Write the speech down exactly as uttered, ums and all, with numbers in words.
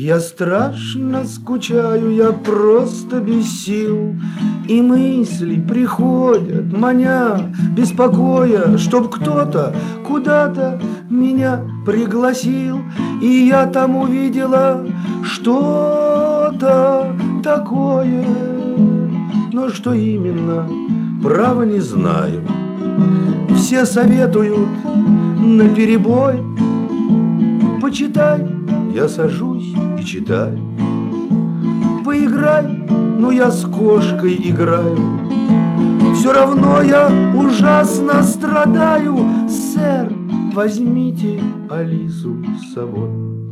Я страшно скучаю, я просто без сил, и мысли приходят, маня, беспокоя, чтоб кто-то куда-то меня пригласил, и я там увидела что-то такое, но что именно, право не знаю. Все советуют наперебой: почитай. Я сажусь и читаю. Поиграй, ну я с кошкой играю. Все равно я ужасно страдаю. Сэр, возьмите Алису с собой.